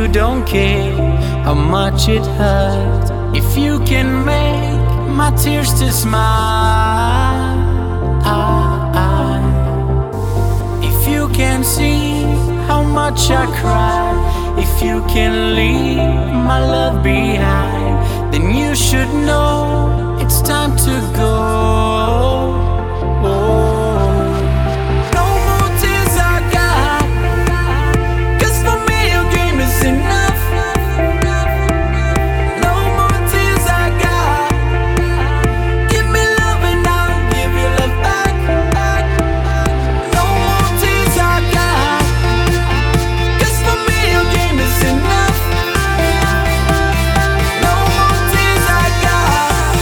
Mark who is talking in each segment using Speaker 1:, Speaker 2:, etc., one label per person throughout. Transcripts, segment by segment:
Speaker 1: you don't care how much it hurts, if you can make my tears to smile, if you can see how much I cry, if you can leave my love behind, then you should know it's time to go. No more tears I got, 'cause for me your game is enough. No more tears I got, give me love and I'll give you love back. No more tears I got, 'cause for me your game is enough. No more tears I got.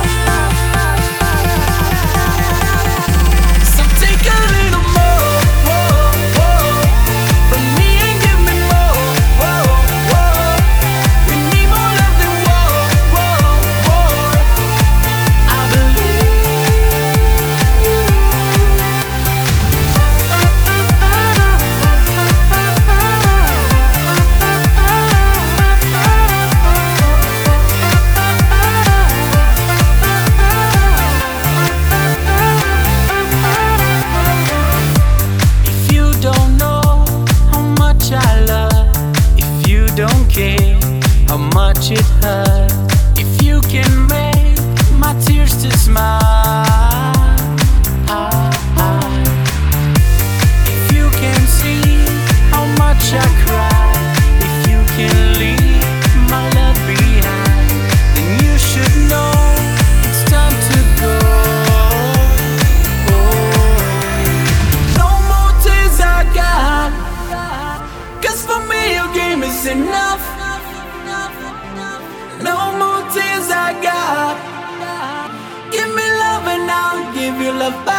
Speaker 1: So take a little more from me and give me more. We need more love than war. I believe. If you don't know how much I love, if you don't care how much it hurts, if you can make my tears to smile, if you can see how much I cry, if you can leave my love behind, then you should know it's time to go. No more tears I got, 'cause for me your game is enough. No more tears I got, give me love and I'll give you love back.